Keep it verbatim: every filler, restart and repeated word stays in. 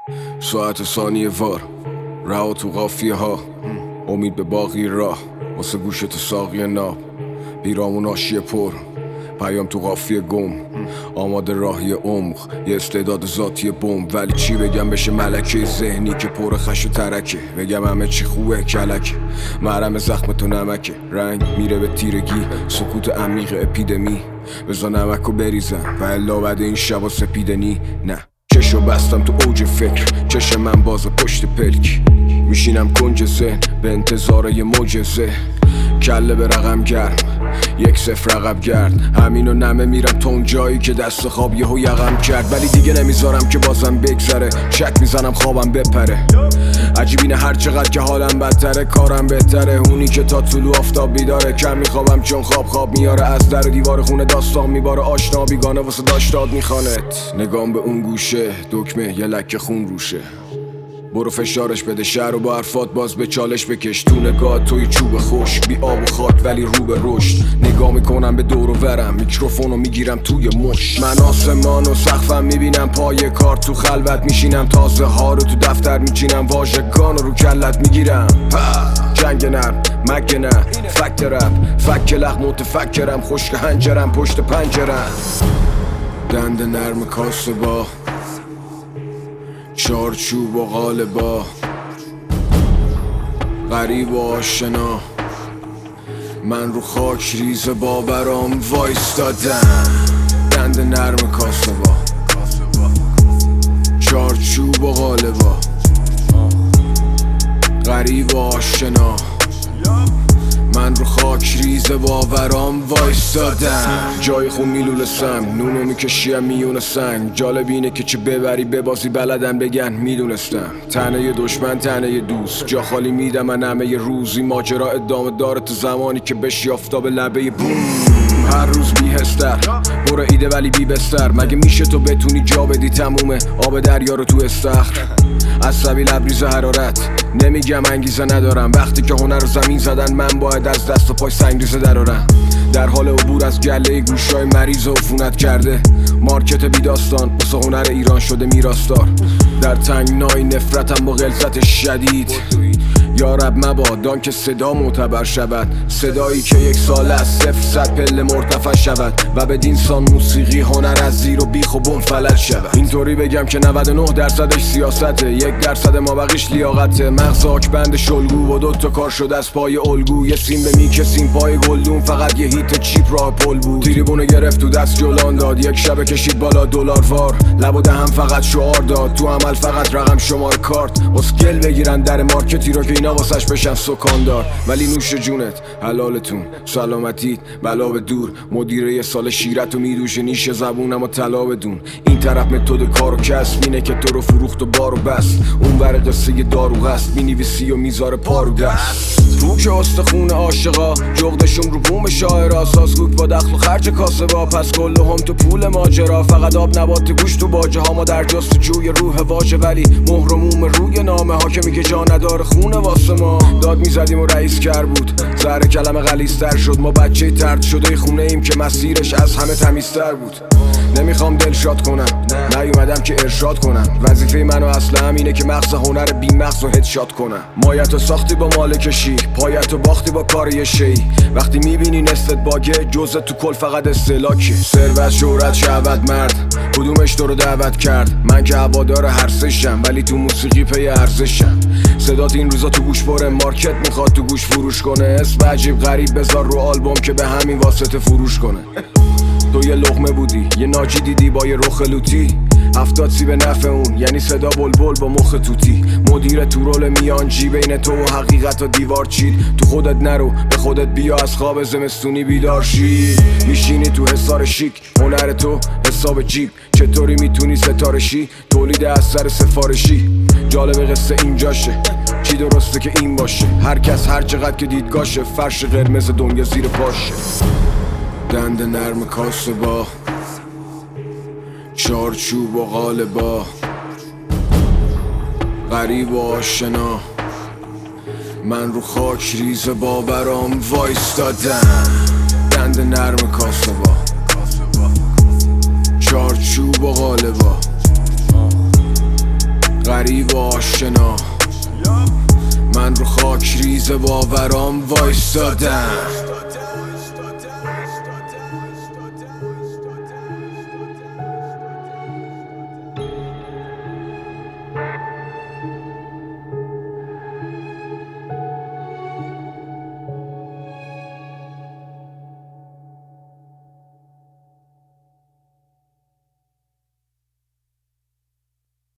ساعت ثانیه وار رها تو قافیه ها، امید به باقی راه واسه گوش تو ساقی ناب، پیرامون آشیه پر پیام تو قافیه گم، آماده راهی عمق یه استعداد ذاتی بم. ولی چی بگم بشه ملکه ذهنی که پر خش و ترکه، بگم همه چی خوبه کلکه، مرهم زخم تو نمکه، رنگ میره به تیرگی، سکوت عمیق اپیدمی، بزا نمکو بریزم و الا بعد این شبا سپیدنی. نه چشو بستم تو اوج فکر، چش من باز پشت پلک، میشینم کنج ذهن به انتظار یه معجزه، کله به رقم گرم یک صفر رقم گرد، همینو نمه میرم تا اون جایی که دست خواب یهو یقم کرد. ولی دیگه نمیذارم که بازم بگذره، شک میزنم خوابم بپره، عجیب اینه هر چقدر که حالم بدتره کارم بهتره، اونی که تا طلوع آفتاب بیداره، کم میخوابم چون خواب خواب میاره، از در و دیوار خونه داستان میباره، آشنا بیگانه واسه داشتاد میخوانت، نگام به اون گوشه دکمه یه لکه خون روشه، برو فشارش بده شهر و با حرفات باز به چالش بکش، تو نگاه توی چوب خوش بی آب و خاک ولی رو به رشد، نگاه میکنم به دور و ورم میکروفونو میگیرم توی مش، من آسمان و سقفم میبینم پای کار، تو خلوت میشینم تازه ها رو تو دفتر میچینم، واژگان رو کلت میگیرم، جنگ نرم مگه نه فکت رب فک لخ متفکرم، خشک هنجرم پشت پنجرم، دند نرم کاسه با چارچوب و غالبا، غریب و آشنا، من رو خاک ریز باورام وایستادم، دند نرم کاسه با چارچوب و غالبا، غریب و آشنا، من رو خاک ریز باورام وایستادم، جای خون میلول سم نونو میکشیم میون سنگ، جالب اینه که چه ببری ببازی بلدن بگن میدونستم، تنه دشمن تنه دوست، جا خالی میدم من همه روزی، ماجرا ادامه داره تو زمانی که بشی آفتاب لبه بوم، هر روز بیهستر برو ایده ولی بی بستر، مگه میشه تو بتونی جا بدی تمومه آب دریا رو تو استخر، عصبی لبریز حرارت نمیگم انگیزه ندارم، وقتی که هنر رو زمین زدن من باید از دست و پای سنگریزه درارم، در حال عبور از گله گوشای مریض و عفونت کرده، مارکت بی داستان واسه هنر ایران شده میراستار، در تنگنای نفرتم با غلظت شدید، یا رب مبادان که صدا معتبر شود، صدایی که یک سال از صفر صد پله مرتفع شود و به دینسان موسیقی هنر از زیر و بیخ و بم فلج شود، اینطوری بگم که نود و نه درصدش سیاسته، یک درصد ما بقیش لیاقته، مغز آکبند شلگو و دوتا کار شده از پای الگو، یه سیم به میکسیم پای گلدون، فقط یه هیت چیپ راه پل بود، تریبونه گرفت تو دست جولان داد، یک شبه کشید بالا دلار وار، لب و دهم فقط شعار داد، تو عمل فقط رقم شماره کارت، اسکل بگیرن در مارکتی رو که اینا واسش بشن سکاندار، ولی نوش جونت حلالتون سلامتیت بلا به دور، مدیره یه سال شیرتو میدوشه نیش زبونم و طلا بدون، این طرف متد کار و کسب اینه که تو رو فروخت و بارو بست، اون ور قصه دارو هست مینویسی و میذاره پارو دست، رو که استخون عاشقا جغدشون رو بوم شاعرا، سازگوک با دخل و خرج کاسبا، پس کل هم تو پول ماجرا، فقط آب نبات گوش تو باجه ها، ما در جستجوی روح واژه ولی مهر و موم روی نامه ها که میگه جا نداره خونه واسه ما، داد میزدیم و رئیس کر بود زهر کلمه غلیظ‌تر شد، ما بچه ترد شده خونه ایم که مسیرش از همه تمیزتر بود، نمیخوام دلشاد کنم نیومدم که ارشاد کنم، وظیفه منو اصلا همینه که مغز هنر بی مغز و هدشات کنم، مایتو ساختی با مالکشی پایتو باختی با کار یه شی، وقتی میبینی نستت باگه جزت تو کل فقط استهلاکه، ثروت شهرت شهوت مرد کدومش تو رو دعوت کرد، من که هوادار هر سشم ولی تو موسیقی پی ارزشم، صدات این روزا تو گوش پره، مارکت میخواد تو گوش فروش کنه، اسم عجیب غریب بذار رو آلبوم که به همین واسطه فروش کنه، تو یه لقمه بودی یه ناجی دیدی با یه رخ لوتی، هفتاد سی به نفع اون یعنی صدا بلبل با مخ توتی، مدیر تو رول میانجی بین تو و حقیقت و دیوار چید، تو خودت نرو به خودت بیا از خواب زمستونی بیدار شی، میشینی تو حصار شیک هنر تو حساب جیب، چطوری میتونی ستاره شی تولید اثر سفارشی، جالب قصه اینجاشه چی درسته که این باشه، هر کس هر چقدر که دیدگاشه، فرش قرمز دنیا زیر پاشه، دند نرم کاسه با چارچوب و غالبا، غریب و آشنا، من رو خاک ریز باورام وایستادم، دند نرم کاسه با چارچوب و غالبا، غریب و آشنا، من رو خاک ریز باورام وایستادم.